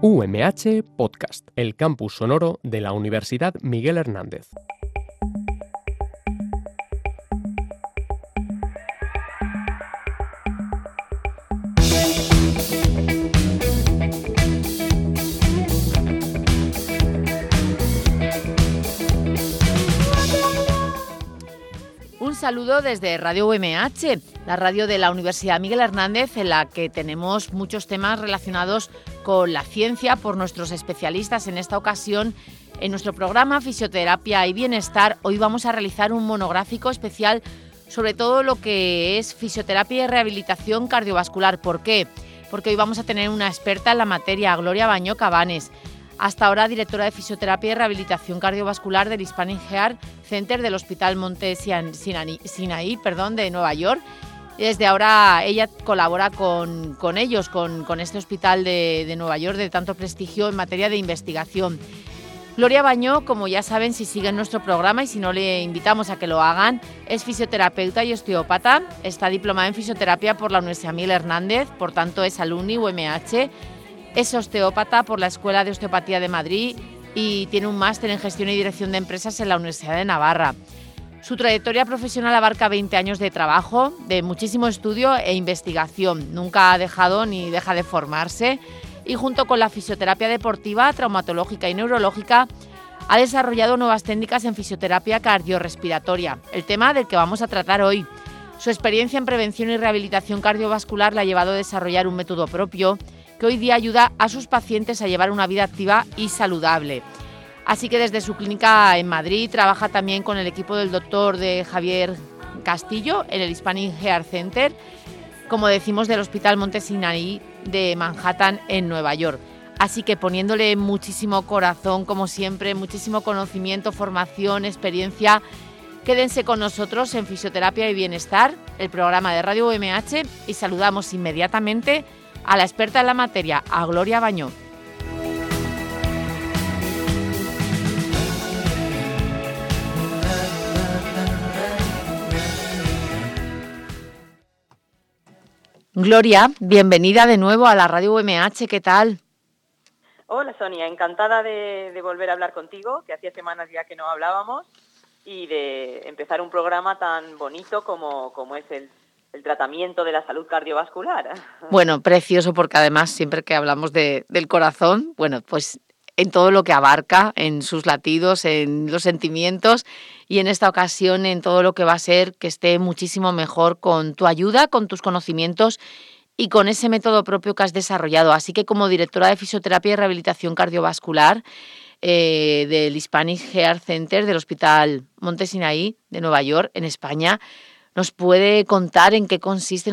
UMH Podcast, el campus sonoro de la Universidad Miguel Hernández. Un saludo desde Radio UMH, la radio de la Universidad Miguel Hernández, en la que tenemos muchos temas relacionados con la ciencia por nuestros especialistas. En esta ocasión, en nuestro programa Fisioterapia y Bienestar, hoy vamos a realizar un monográfico especial sobre todo lo que es fisioterapia y rehabilitación cardiovascular. ¿Por qué? Porque hoy vamos a tener una experta en la materia, Gloria Bañó Cabanes, hasta ahora directora de Fisioterapia y Rehabilitación Cardiovascular del Hispanic Heart Center del Hospital Monte Sinaí de Nueva York. Desde ahora ella colabora con ellos, con este hospital de Nueva York de tanto prestigio en materia de investigación. Gloria Bañó, como ya saben si siguen nuestro programa y si no le invitamos a que lo hagan, es fisioterapeuta y osteópata, está diplomada en fisioterapia por la Universidad Miguel Hernández, por tanto es alumni UMH. Es osteópata por la Escuela de Osteopatía de Madrid y tiene un máster en Gestión y Dirección de Empresas en la Universidad de Navarra. Su trayectoria profesional abarca 20 años de trabajo, de muchísimo estudio e investigación. Nunca ha dejado ni deja de formarse y junto con la fisioterapia deportiva, traumatológica y neurológica ha desarrollado nuevas técnicas en fisioterapia cardiorrespiratoria, el tema del que vamos a tratar hoy. Su experiencia en prevención y rehabilitación cardiovascular la ha llevado a desarrollar un método propio que hoy día ayuda a sus pacientes a llevar una vida activa y saludable. Así que desde su clínica en Madrid trabaja también con el equipo del doctor de Javier Castillo en el Hispanic Heart Center, como decimos, del Hospital Monte Sinaí de Manhattan en Nueva York. Así que poniéndole muchísimo corazón, como siempre, muchísimo conocimiento, formación, experiencia, quédense con nosotros en Fisioterapia y Bienestar, el programa de Radio UMH, y saludamos inmediatamente a la experta en la materia, a Gloria Bañó. Gloria, bienvenida de nuevo a la Radio UMH, ¿qué tal? Hola Sonia, encantada de volver a hablar contigo, que hacía semanas ya que no hablábamos, y de empezar un programa tan bonito como es el tratamiento de la salud cardiovascular. Bueno, precioso, porque además siempre que hablamos del corazón, bueno, pues en todo lo que abarca, en sus latidos, en los sentimientos y en esta ocasión en todo lo que va a ser que esté muchísimo mejor con tu ayuda, con tus conocimientos y con ese método propio que has desarrollado. Así que como directora de Fisioterapia y Rehabilitación Cardiovascular del Hispanic Heart Center del Hospital Monte Sinaí de Nueva York, en España, ¿nos puedes contar en qué consiste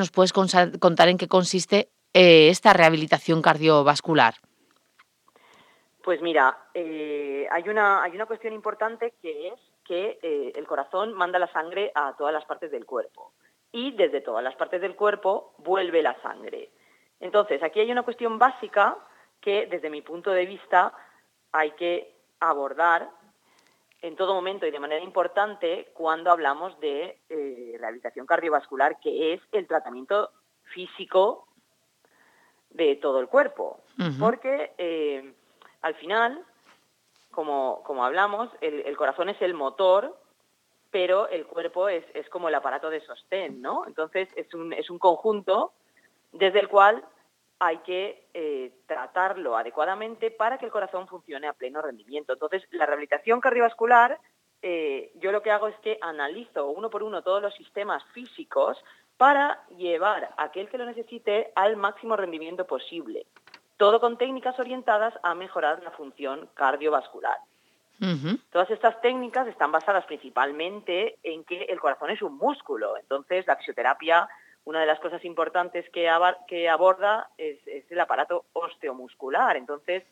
esta rehabilitación cardiovascular? Pues mira, hay una cuestión importante que es que el corazón manda la sangre a todas las partes del cuerpo y desde todas las partes del cuerpo vuelve la sangre. Entonces, aquí hay una cuestión básica que desde mi punto de vista hay que abordar en todo momento y de manera importante cuando hablamos de rehabilitación cardiovascular, que es el tratamiento físico de todo el cuerpo. Uh-huh. Porque al final, como hablamos, el corazón es el motor, pero el cuerpo es como el aparato de sostén, ¿no? Entonces es un conjunto desde el cual hay que tratarlo adecuadamente para que el corazón funcione a pleno rendimiento. Entonces, la rehabilitación cardiovascular, yo lo que hago es que analizo uno por uno todos los sistemas físicos para llevar a aquel que lo necesite al máximo rendimiento posible. Todo con técnicas orientadas a mejorar la función cardiovascular. Uh-huh. Todas estas técnicas están basadas principalmente en que el corazón es un músculo. Entonces, la fisioterapia, una de las cosas importantes que aborda es el aparato osteomuscular. Entonces,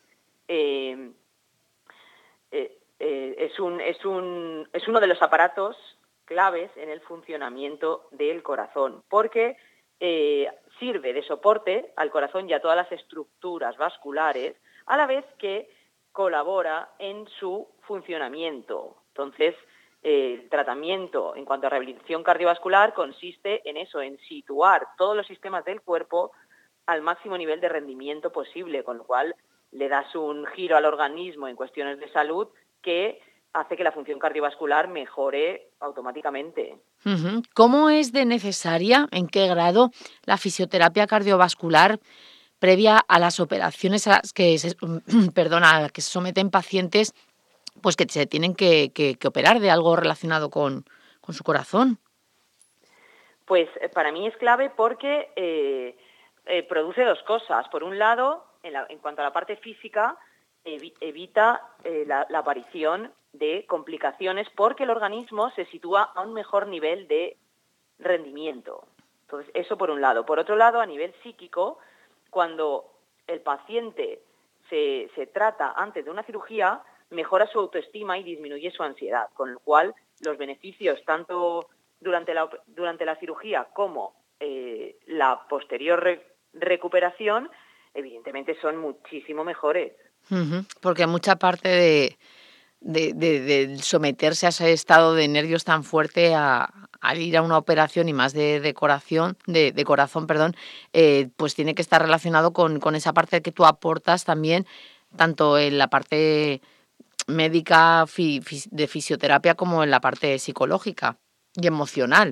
es uno de los aparatos claves en el funcionamiento del corazón, porque sirve de soporte al corazón y a todas las estructuras vasculares, a la vez que colabora en su funcionamiento. Entonces, el tratamiento en cuanto a rehabilitación cardiovascular consiste en eso, en situar todos los sistemas del cuerpo al máximo nivel de rendimiento posible, con lo cual le das un giro al organismo en cuestiones de salud que hace que la función cardiovascular mejore automáticamente. ¿Cómo es de necesaria, en qué grado, la fisioterapia cardiovascular previa a las operaciones a las que se, a las que se someten pacientes pues que se tienen que operar de algo relacionado con su corazón? Pues para mí es clave porque produce dos cosas. Por un lado, en cuanto a la parte física, evita la aparición de complicaciones porque el organismo se sitúa a un mejor nivel de rendimiento. Entonces, eso por un lado. Por otro lado, a nivel psíquico, cuando el paciente se trata antes de una cirugía, mejora su autoestima y disminuye su ansiedad, con lo cual los beneficios tanto durante la cirugía como la posterior recuperación, evidentemente son muchísimo mejores. Porque mucha parte de someterse a ese estado de nervios tan fuerte al ir a una operación y más de corazón, pues tiene que estar relacionado con esa parte que tú aportas también, tanto en la parte médica de fisioterapia como en la parte psicológica y emocional.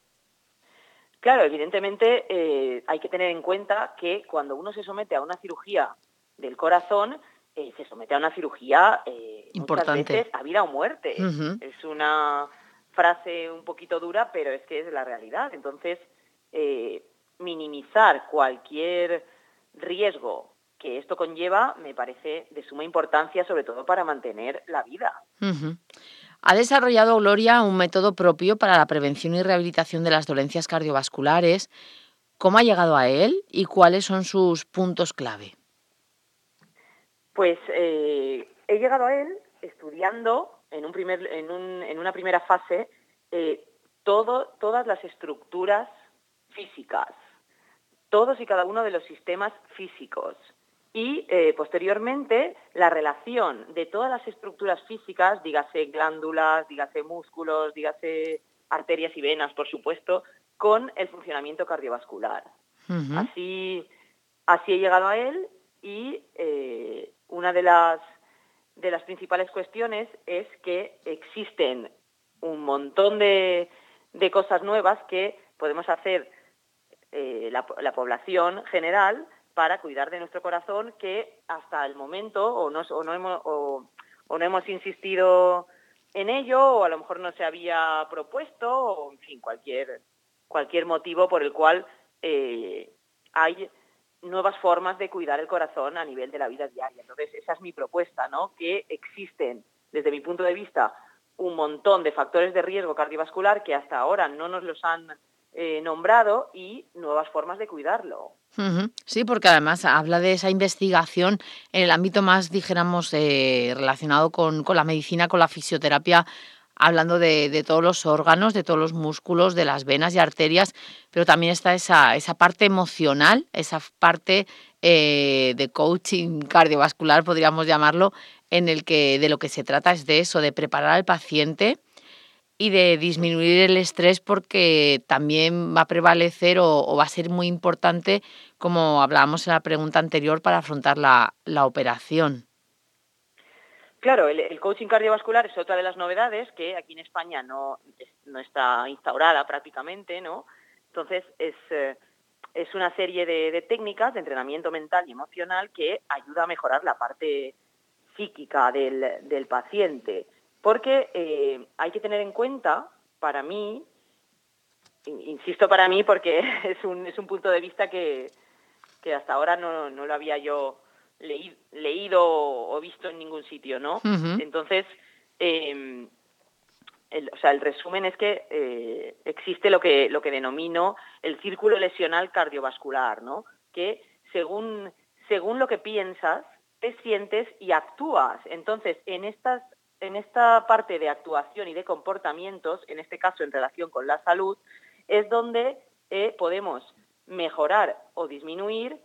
Claro, evidentemente hay que tener en cuenta que cuando uno se somete a una cirugía del corazón, se somete a una cirugía Importante. Muchas veces a vida o muerte. Es una frase un poquito dura, pero es que es la realidad. Entonces, minimizar cualquier riesgo que esto conlleva me parece de suma importancia, sobre todo para mantener la vida. Ha desarrollado Gloria un método propio para la prevención y rehabilitación de las dolencias cardiovasculares. ¿Cómo ha llegado a él y cuáles son sus puntos clave? Pues he llegado a él estudiando en una primera fase todas las estructuras físicas, todos y cada uno de los sistemas físicos y posteriormente la relación de todas las estructuras físicas, dígase glándulas, dígase músculos, dígase arterias y venas, por supuesto, con el funcionamiento cardiovascular. Así he llegado a él y una de las principales cuestiones es que existen un montón de cosas nuevas que podemos hacer la población general para cuidar de nuestro corazón, que hasta el momento no hemos insistido en ello, o a lo mejor no se había propuesto, o en fin, cualquier motivo por el cual hay nuevas formas de cuidar el corazón a nivel de la vida diaria. Entonces, esa es mi propuesta, ¿no? Que existen, desde mi punto de vista, un montón de factores de riesgo cardiovascular que hasta ahora no nos los han nombrado y nuevas formas de cuidarlo. Sí, porque además habla de esa investigación en el ámbito más, dijéramos, relacionado con la medicina, con la fisioterapia, hablando de todos los órganos, de todos los músculos, de las venas y arterias, pero también está esa parte emocional, esa parte de coaching cardiovascular, podríamos llamarlo, en el que de lo que se trata es de eso, de preparar al paciente y de disminuir el estrés, porque también va a prevalecer o va a ser muy importante, como hablábamos en la pregunta anterior, para afrontar la operación. Claro, el coaching cardiovascular es otra de las novedades que aquí en España no está instaurada prácticamente, ¿no? Entonces es una serie de técnicas de entrenamiento mental y emocional que ayuda a mejorar la parte psíquica del paciente. Porque hay que tener en cuenta, para mí, insisto para mí porque es un punto de vista que hasta ahora no lo había yo leído o visto en ningún sitio, ¿no? Entonces, el resumen es que existe lo que denomino el círculo lesional cardiovascular, ¿no? Que según lo que piensas, te sientes y actúas. Entonces, en esta parte de actuación y de comportamientos, en este caso en relación con la salud, es donde podemos mejorar o disminuir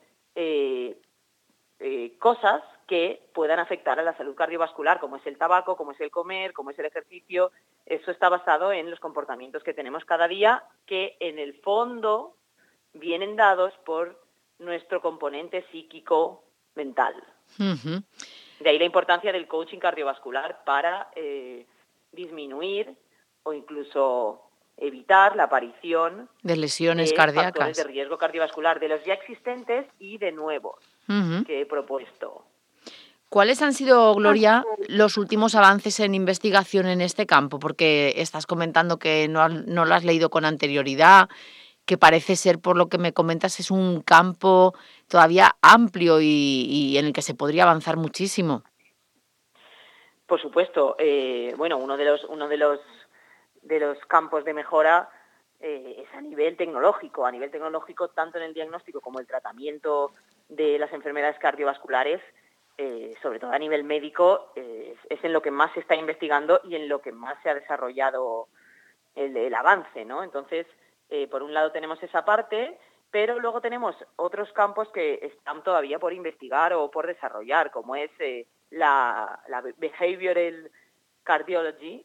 cosas que puedan afectar a la salud cardiovascular, como es el tabaco, como es el comer, como es el ejercicio. Eso está basado en los comportamientos que tenemos cada día, que en el fondo vienen dados por nuestro componente psíquico mental. Ujú. De ahí la importancia del coaching cardiovascular para disminuir o incluso evitar la aparición De lesiones de factores de cardíacas. riesgo cardiovascular, de los ya existentes y de nuevos Ujú. que he propuesto. ¿Cuáles han sido, Gloria, los últimos avances en investigación en este campo? Porque estás comentando que no lo has leído con anterioridad, que parece ser, por lo que me comentas, es un campo todavía amplio y en el que se podría avanzar muchísimo. Por supuesto, bueno, uno de los campos de mejora es a nivel tecnológico, tanto en el diagnóstico como el tratamiento de las enfermedades cardiovasculares, sobre todo a nivel médico, es en lo que más se está investigando y en lo que más se ha desarrollado el avance, ¿no? Entonces, por un lado tenemos esa parte, pero luego tenemos otros campos que están todavía por investigar o por desarrollar, como es la behavioral cardiology.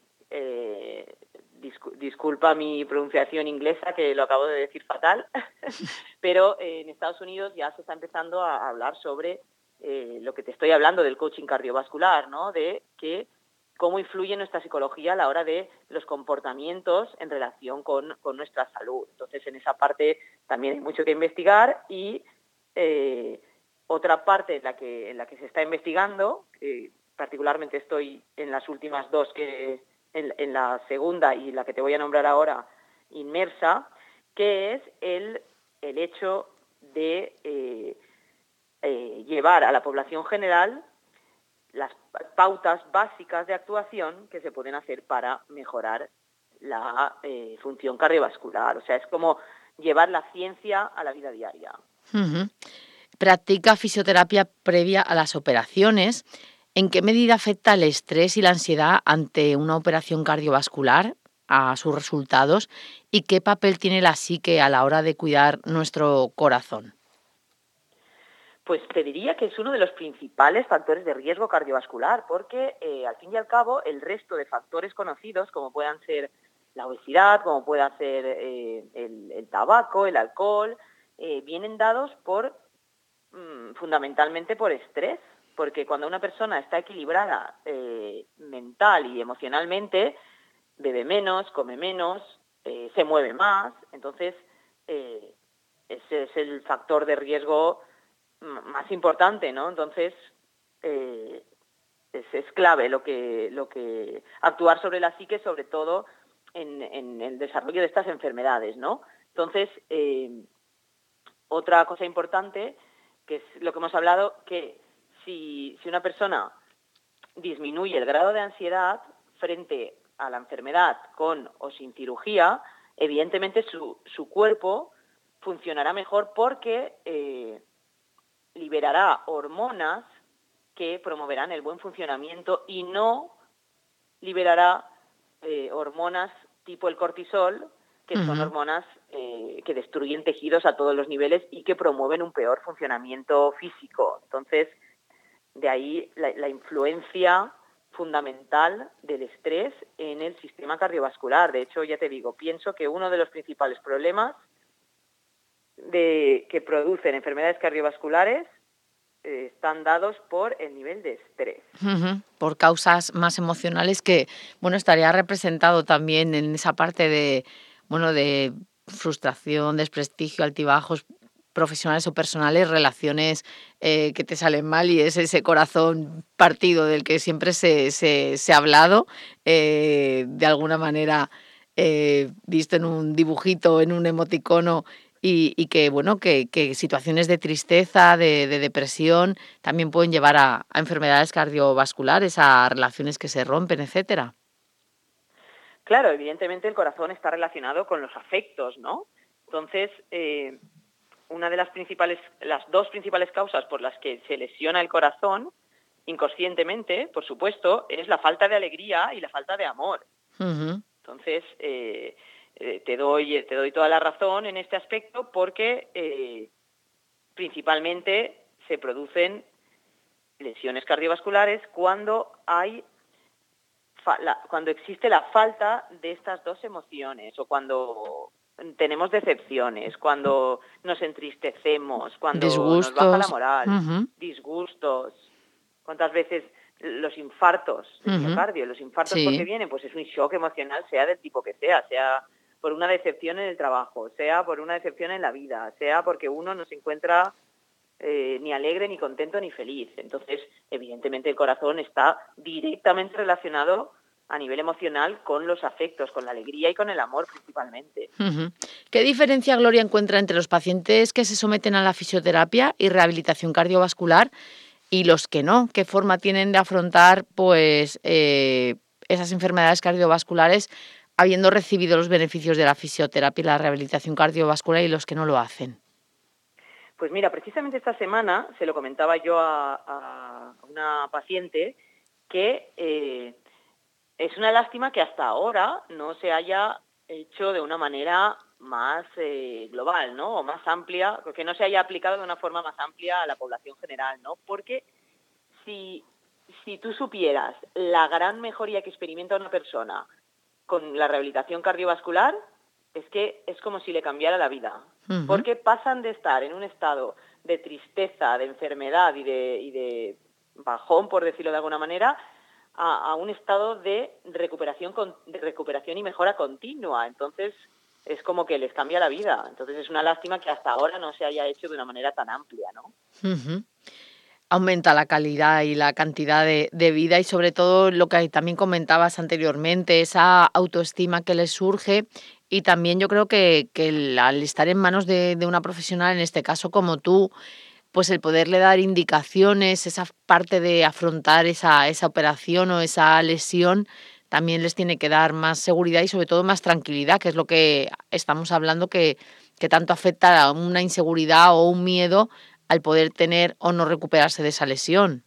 Disculpa mi pronunciación inglesa, que lo acabo de decir fatal, pero en Estados Unidos ya se está empezando a hablar sobre lo que te estoy hablando del coaching cardiovascular, ¿no? De que cómo influye nuestra psicología a la hora de los comportamientos en relación con nuestra salud. Entonces, en esa parte también hay mucho que investigar y otra parte en la que se está investigando, particularmente estoy en las últimas dos, en la segunda y la que te voy a nombrar ahora, inmersa, que es el hecho de llevar a la población general las pautas básicas de actuación que se pueden hacer para mejorar la función cardiovascular. O sea, es como llevar la ciencia a la vida diaria. Uh-huh. Practica fisioterapia previa a las operaciones. ¿En qué medida afecta el estrés y la ansiedad ante una operación cardiovascular a sus resultados? ¿Y qué papel tiene la psique a la hora de cuidar nuestro corazón? Pues te diría que es uno de los principales factores de riesgo cardiovascular, porque al fin y al cabo el resto de factores conocidos, como puedan ser la obesidad, como pueda ser el tabaco, el alcohol, vienen dados fundamentalmente por estrés, porque cuando una persona está equilibrada mental y emocionalmente, bebe menos, come menos, se mueve más. Entonces, ese es el factor de riesgo más importante, ¿no? Entonces, es clave lo que actuar sobre la psique, sobre todo en el desarrollo de estas enfermedades, ¿no? Entonces, otra cosa importante, que es lo que hemos hablado, que si una persona disminuye el grado de ansiedad frente a la enfermedad con o sin cirugía, evidentemente su cuerpo funcionará mejor porque liberará hormonas que promoverán el buen funcionamiento y no liberará hormonas tipo el cortisol, que son hormonas que destruyen tejidos a todos los niveles y que promueven un peor funcionamiento físico. Entonces, de ahí la influencia fundamental del estrés en el sistema cardiovascular. De hecho, ya te digo, pienso que uno de los principales problemas que producen enfermedades cardiovasculares están dados por el nivel de estrés. Uh-huh. Por causas más emocionales que, bueno, estaría representado también en esa parte de frustración, desprestigio, altibajos profesionales o personales, relaciones que te salen mal y es ese corazón partido del que siempre se ha hablado, de alguna manera visto en un dibujito, en un emoticono, y que, bueno, que situaciones de tristeza, de depresión, también pueden llevar a enfermedades cardiovasculares, a relaciones que se rompen, etcétera. Claro, evidentemente el corazón está relacionado con los afectos, ¿no? Entonces, una de las dos principales causas por las que se lesiona el corazón, inconscientemente, por supuesto, es la falta de alegría y la falta de amor. Uh-huh. Entonces, te doy toda la razón en este aspecto porque principalmente se producen lesiones cardiovasculares cuando existe la falta de estas dos emociones o cuando tenemos decepciones, cuando nos entristecemos, cuando disgustos, nos baja la moral, uh-huh. disgustos. ¿Cuántas veces los infartos de miocardio, los infartos Sí. porque vienen? Pues es un shock emocional, sea del tipo que sea por una decepción en el trabajo, sea por una decepción en la vida, sea porque uno no se encuentra ni alegre, ni contento, ni feliz. Entonces, evidentemente el corazón está directamente relacionado a nivel emocional con los afectos, con la alegría y con el amor principalmente. ¿Qué diferencia, Gloria, encuentra entre los pacientes que se someten a la fisioterapia y rehabilitación cardiovascular y los que no? ¿Qué forma tienen de afrontar pues esas enfermedades cardiovasculares habiendo recibido los beneficios de la fisioterapia y la rehabilitación cardiovascular y los que no lo hacen? Pues mira, precisamente esta semana se lo comentaba yo a una paciente que es una lástima que hasta ahora no se haya hecho de una manera más global, ¿no? O más amplia, que no se haya aplicado de una forma más amplia a la población general, ¿no? Porque si tú supieras la gran mejoría que experimenta una persona con la rehabilitación cardiovascular, es que es como si le cambiara la vida. Porque pasan de estar en un estado de tristeza, de enfermedad y de bajón, por decirlo de alguna manera, a un estado de recuperación y mejora continua. Entonces, es como que les cambia la vida. Entonces, es una lástima que hasta ahora no se haya hecho de una manera tan amplia, ¿no? Aumenta la calidad y la cantidad de vida y sobre todo lo que también comentabas anteriormente, esa autoestima que les surge y también yo creo que al estar en manos de una profesional, en este caso como tú, pues el poderle dar indicaciones, esa parte de afrontar esa operación o esa lesión, también les tiene que dar más seguridad y sobre todo más tranquilidad, que es lo que estamos hablando que tanto afecta a una inseguridad o un miedo al poder tener o no recuperarse de esa lesión.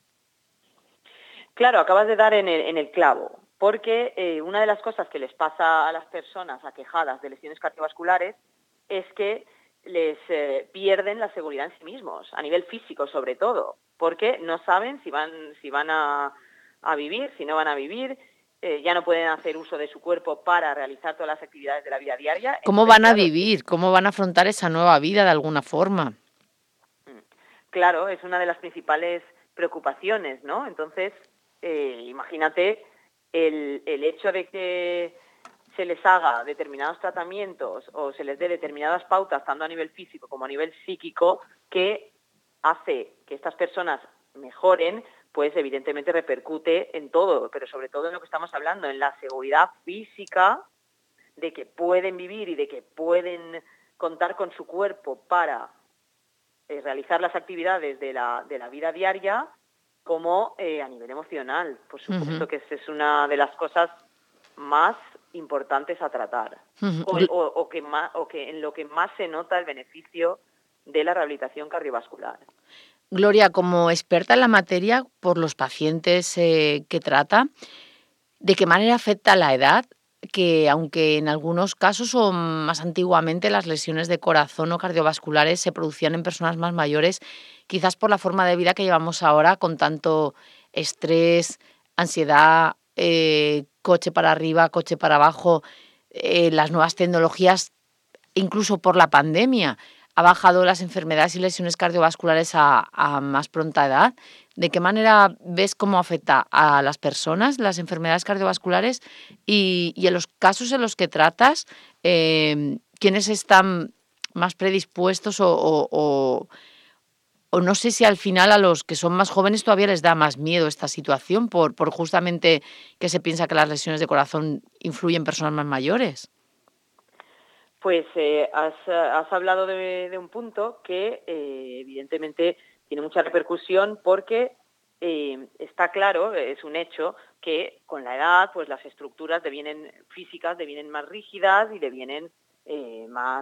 Claro, acabas de dar en el clavo, porque una de las cosas que les pasa a las personas aquejadas de lesiones cardiovasculares es que les pierden la seguridad en sí mismos, a nivel físico sobre todo, porque no saben si van a vivir, si no van a vivir, ya no pueden hacer uso de su cuerpo para realizar todas las actividades de la vida diaria. ¿Cómo Entonces, van a claro, vivir? ¿Cómo van a afrontar esa nueva vida de alguna forma? Claro, es una de las principales preocupaciones, ¿no? Entonces, imagínate el hecho de que se les haga determinados tratamientos o se les dé determinadas pautas, tanto a nivel físico como a nivel psíquico, que hace que estas personas mejoren, pues evidentemente repercute en todo, pero sobre todo en lo que estamos hablando, en la seguridad física de que pueden vivir y de que pueden contar con su cuerpo para realizar las actividades de la vida diaria, como a nivel emocional. Por supuesto que es una de las cosas más importantes a tratar, o que en lo que más se nota el beneficio de la rehabilitación cardiovascular. Gloria, como experta en la materia, por los pacientes que trata, ¿de qué manera afecta la edad? Que aunque en algunos casos o más antiguamente las lesiones de corazón o cardiovasculares se producían en personas más mayores, quizás por la forma de vida que llevamos ahora con tanto estrés, ansiedad, coche para arriba, coche para abajo, las nuevas tecnologías, incluso por la pandemia, ha bajado las enfermedades y lesiones cardiovasculares a más pronta edad. ¿De qué manera ves cómo afecta a las personas las enfermedades cardiovasculares y en los casos en los que tratas, quiénes están más predispuestos o no sé si al final a los que son más jóvenes todavía les da más miedo esta situación por justamente que se piensa que las lesiones de corazón influyen en personas más mayores? Pues has hablado de un punto que evidentemente tiene mucha repercusión porque está claro, es un hecho, que con la edad pues las estructuras físicas devienen más rígidas y devienen más,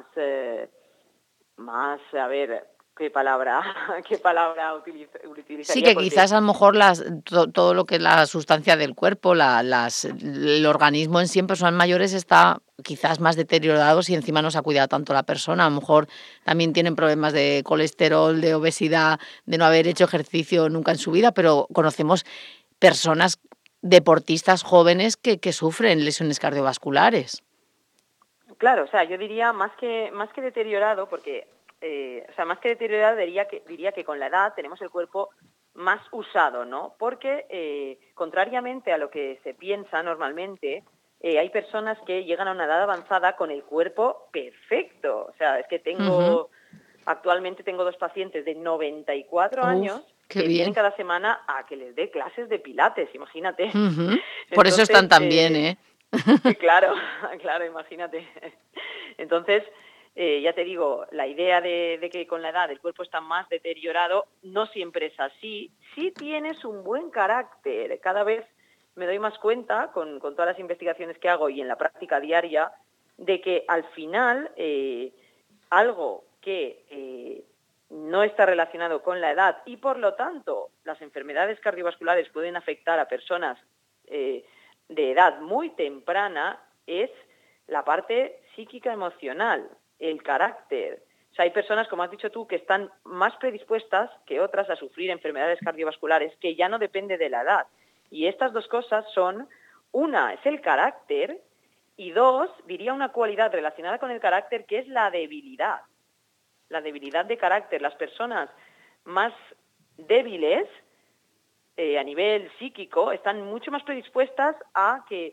a ver, ¿qué palabra utilizaría? Sí, que Porque quizás a lo mejor todo lo que es la sustancia del cuerpo, el organismo en sí en personas mayores está quizás más deteriorado si encima no se ha cuidado tanto la persona. A lo mejor también tienen problemas de colesterol, de obesidad, de no haber hecho ejercicio nunca en su vida, pero conocemos personas deportistas jóvenes que sufren lesiones cardiovasculares. Claro, o sea, yo diría más que deteriorado, porque, más que deteriorado diría que con la edad tenemos el cuerpo más usado, ¿no? Porque, contrariamente a lo que se piensa normalmente, hay personas que llegan a una edad avanzada con el cuerpo perfecto. O sea, es que actualmente tengo 2 pacientes de 94 años qué que bien. vienen cada semana a que les dé clases de pilates, imagínate. Por eso están tan bien, ¿eh? Claro, imagínate. Entonces, ya te digo, la idea de que con la edad el cuerpo está más deteriorado no siempre es así. Si tienes un buen carácter, cada vez me doy más cuenta con todas las investigaciones que hago y en la práctica diaria de que al final algo que no está relacionado con la edad y por lo tanto las enfermedades cardiovasculares pueden afectar a personas de edad muy temprana es la parte psíquica emocional, el carácter. O sea, hay personas, como has dicho tú, que están más predispuestas que otras a sufrir enfermedades cardiovasculares que ya no depende de la edad. Y estas 2 cosas son, una es el carácter y 2, diría una cualidad relacionada con el carácter que es la debilidad. La debilidad de carácter. Las personas más débiles a nivel psíquico están mucho más predispuestas a que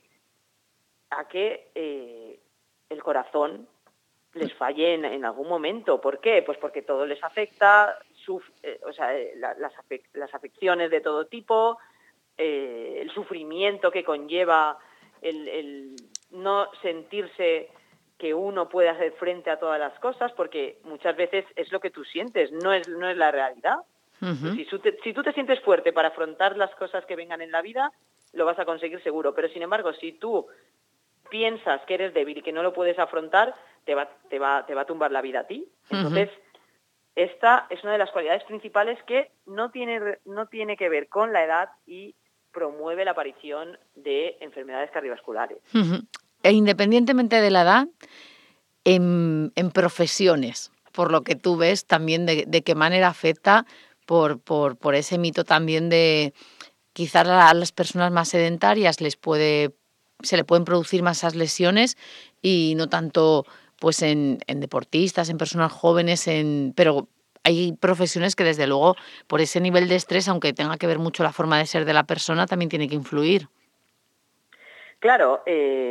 el corazón les falle en algún momento. ¿Por qué? Pues porque todo les afecta, las afecciones de todo tipo, el sufrimiento que conlleva el no sentirse que uno puede hacer frente a todas las cosas, porque muchas veces es lo que tú sientes, no es la realidad. Si tú te sientes fuerte para afrontar las cosas que vengan en la vida, lo vas a conseguir seguro. Pero, sin embargo, si tú piensas que eres débil y que no lo puedes afrontar, te va a tumbar la vida a ti. Entonces, esta es una de las cualidades principales que no tiene que ver con la edad y promueve la aparición de enfermedades cardiovasculares. E independientemente de la edad, en profesiones, por lo que tú ves también de qué manera afecta por ese mito también de quizás a las personas más sedentarias se le pueden producir más esas lesiones y no tanto pues en deportistas, en personas jóvenes, pero hay profesiones que desde luego por ese nivel de estrés, aunque tenga que ver mucho la forma de ser de la persona, también tiene que influir. Claro,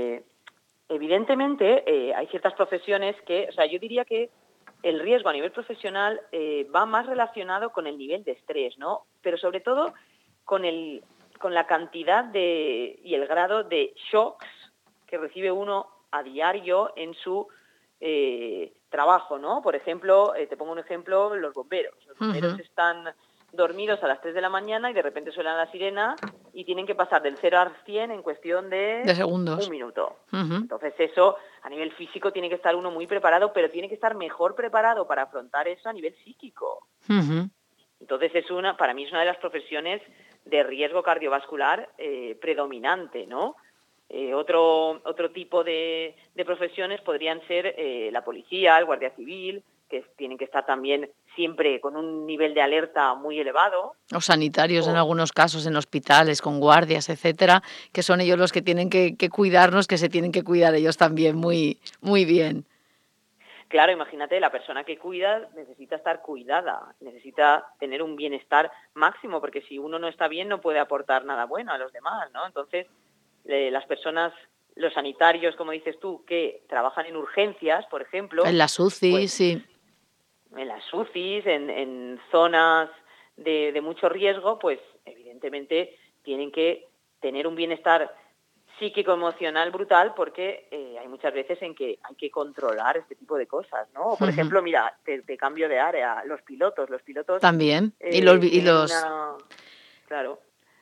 evidentemente hay ciertas profesiones que, o sea, yo diría que el riesgo a nivel profesional va más relacionado con el nivel de estrés, ¿no? Pero sobre todo con la cantidad y el grado de shocks que recibe uno a diario en su trabajo, ¿no? Por ejemplo, te pongo un ejemplo, los bomberos. Los bomberos están dormidos a las 3 de la mañana y de repente suena la sirena y tienen que pasar del 0 al 100 en cuestión de segundos. 1 minuto. Entonces eso, a nivel físico, tiene que estar uno muy preparado, pero tiene que estar mejor preparado para afrontar eso a nivel psíquico. Entonces para mí es una de las profesiones de riesgo cardiovascular predominante, ¿no? Otro tipo de profesiones podrían ser la policía, el guardia civil, que tienen que estar también siempre con un nivel de alerta muy elevado. Los sanitarios en algunos casos, en hospitales, con guardias, etcétera, que son ellos los que tienen que cuidarnos, que se tienen que cuidar ellos también muy, muy bien. Claro, imagínate, la persona que cuida necesita estar cuidada, necesita tener un bienestar máximo, porque si uno no está bien no puede aportar nada bueno a los demás, ¿no? Entonces, las personas, los sanitarios, como dices tú, que trabajan en urgencias, por ejemplo... En las UCI, pues, sí. En las UCIs, en zonas de mucho riesgo, pues evidentemente tienen que tener un bienestar psíquico-emocional brutal porque hay muchas veces en que hay que controlar este tipo de cosas, ¿no? Por ejemplo, mira, te cambio de área, los pilotos también, y los claro.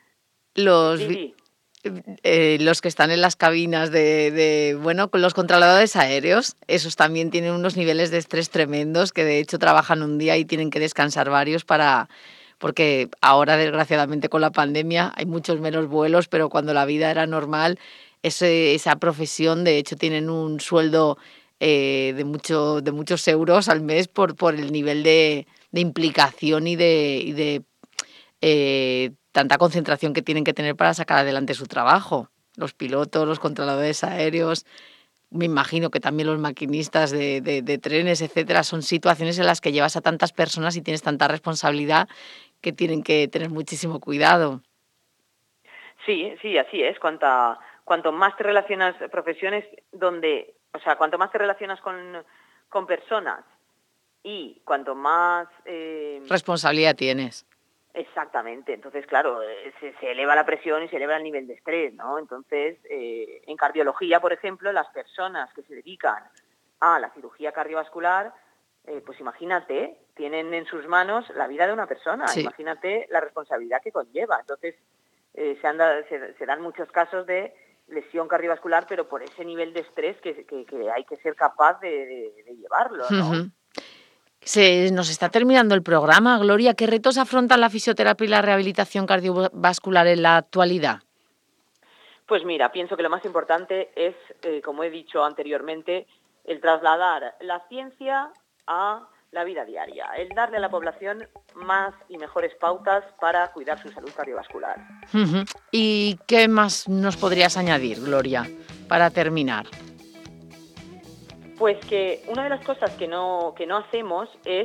Los que están en las cabinas con los controladores aéreos, esos también tienen unos niveles de estrés tremendos, que de hecho trabajan un día y tienen que descansar varios porque ahora desgraciadamente con la pandemia hay muchos menos vuelos, pero cuando la vida era normal, esa profesión de hecho tienen un sueldo de muchos euros al mes por el nivel de implicación y de tanta concentración que tienen que tener para sacar adelante su trabajo. Los pilotos, los controladores aéreos, me imagino que también los maquinistas de trenes, etcétera, son situaciones en las que llevas a tantas personas y tienes tanta responsabilidad que tienen que tener muchísimo cuidado. Sí, así es. Cuanto más te relacionas cuanto más te relacionas con personas y cuanto más responsabilidad tienes. Exactamente. Entonces, claro, se eleva la presión y se eleva el nivel de estrés, ¿no? Entonces, en cardiología, por ejemplo, las personas que se dedican a la cirugía cardiovascular, pues imagínate, tienen en sus manos la vida de una persona. Sí. Imagínate la responsabilidad que conlleva. Entonces, se dan muchos casos de lesión cardiovascular, pero por ese nivel de estrés que hay que ser capaz de llevarlo, ¿no? Uh-huh. Se nos está terminando el programa. Gloria, ¿qué retos afrontan la fisioterapia y la rehabilitación cardiovascular en la actualidad? Pues mira, pienso que lo más importante es, como he dicho anteriormente, el trasladar la ciencia a la vida diaria, el darle a la población más y mejores pautas para cuidar su salud cardiovascular. Uh-huh. ¿Y qué más nos podrías añadir, Gloria, para terminar? Pues que una de las cosas que no hacemos es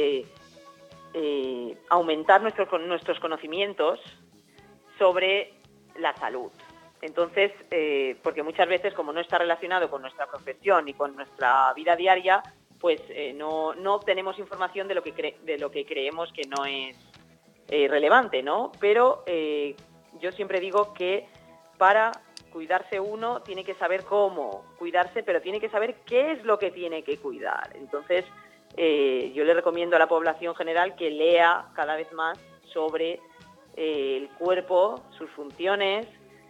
aumentar nuestros conocimientos sobre la salud. Entonces, porque muchas veces, como no está relacionado con nuestra profesión y con nuestra vida diaria, pues no obtenemos información de lo que creemos que no es relevante, ¿no? Pero yo siempre digo que para cuidarse uno tiene que saber cómo cuidarse, pero tiene que saber qué es lo que tiene que cuidar. Entonces, yo le recomiendo a la población general que lea cada vez más sobre el cuerpo, sus funciones,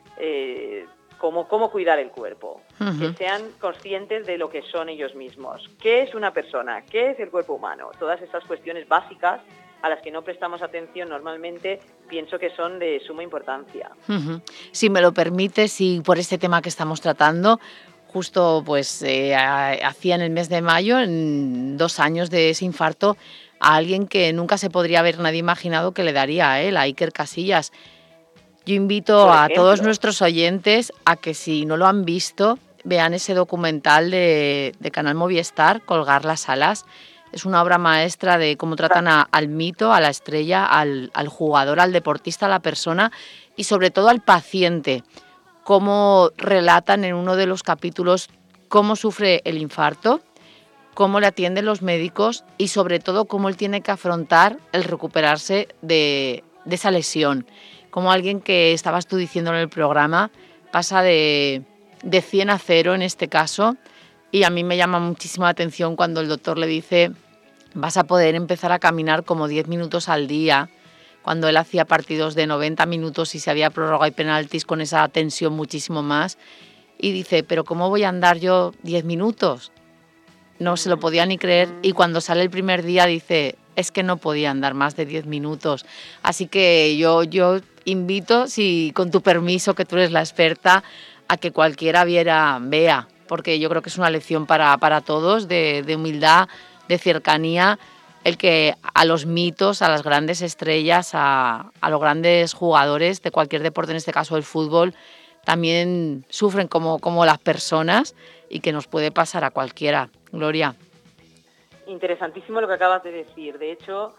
cómo cuidar el cuerpo, uh-huh. Que sean conscientes de lo que son ellos mismos. ¿Qué es una persona? ¿Qué es el cuerpo humano? Todas estas cuestiones básicas a las que no prestamos atención normalmente, pienso que son de suma importancia. Uh-huh. Si me lo permites, y por este tema que estamos tratando, justo pues hacía en el mes de mayo, en 2 años de ese infarto, a alguien que nunca se podría haber nadie imaginado que le daría a él, a Iker Casillas. Yo invito a todos nuestros oyentes a que, si no lo han visto, vean ese documental de Canal Movistar, Colgar las alas. Es una obra maestra de cómo tratan al mito, a la estrella, al jugador, al deportista, a la persona y sobre todo al paciente. Cómo relatan en uno de los capítulos cómo sufre el infarto, cómo le atienden los médicos y sobre todo cómo él tiene que afrontar el recuperarse de esa lesión. Como alguien que estabas tú diciendo en el programa, pasa de 100 a 0 en este caso, y a mí me llama muchísimo la atención cuando el doctor le dice: vas a poder empezar a caminar como 10 minutos al día, cuando él hacía partidos de 90 minutos y se había prórroga y penaltis con esa tensión muchísimo más, y dice: pero ¿cómo voy a andar yo 10 minutos? No se lo podía ni creer, y cuando sale el primer día dice: es que no podía andar más de 10 minutos. Así que yo invito, si con tu permiso, que tú eres la experta, a que cualquiera vea, porque yo creo que es una lección para todos de humildad, de cercanía, el que a los mitos, a las grandes estrellas, a los grandes jugadores de cualquier deporte, en este caso el fútbol, también sufren como las personas, y que nos puede pasar a cualquiera. Gloria. Interesantísimo lo que acabas de decir. De hecho,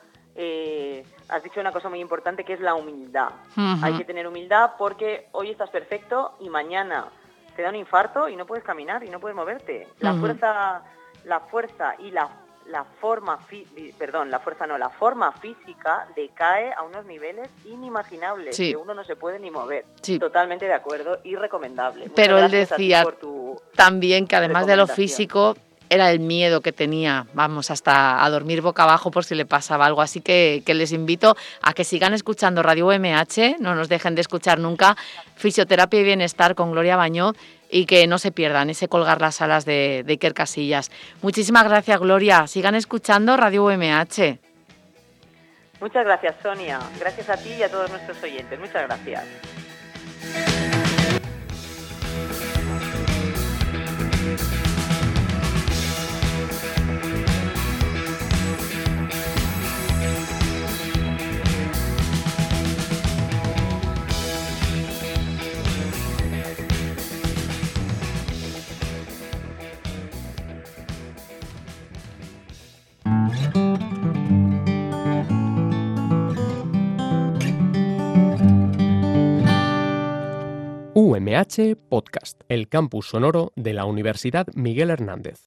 has dicho una cosa muy importante, que es la humildad. Uh-huh. Hay que tener humildad, porque hoy estás perfecto y mañana te da un infarto y no puedes caminar y no puedes moverte. La Uh-huh. la fuerza y la forma física decae a unos niveles inimaginables, sí, que uno no se puede ni mover. Sí. Totalmente de acuerdo y recomendable. Pero él decía también que además de lo físico, era el miedo que tenía, hasta a dormir boca abajo por si le pasaba algo. Así que les invito a que sigan escuchando Radio UMH, no nos dejen de escuchar nunca, Fisioterapia y Bienestar con Gloria Bañó, y que no se pierdan ese Colgar las alas de Iker Casillas. Muchísimas gracias, Gloria. Sigan escuchando Radio UMH. Muchas gracias, Sonia. Gracias a ti y a todos nuestros oyentes. Muchas gracias. UMH Podcast, el campus sonoro de la Universidad Miguel Hernández.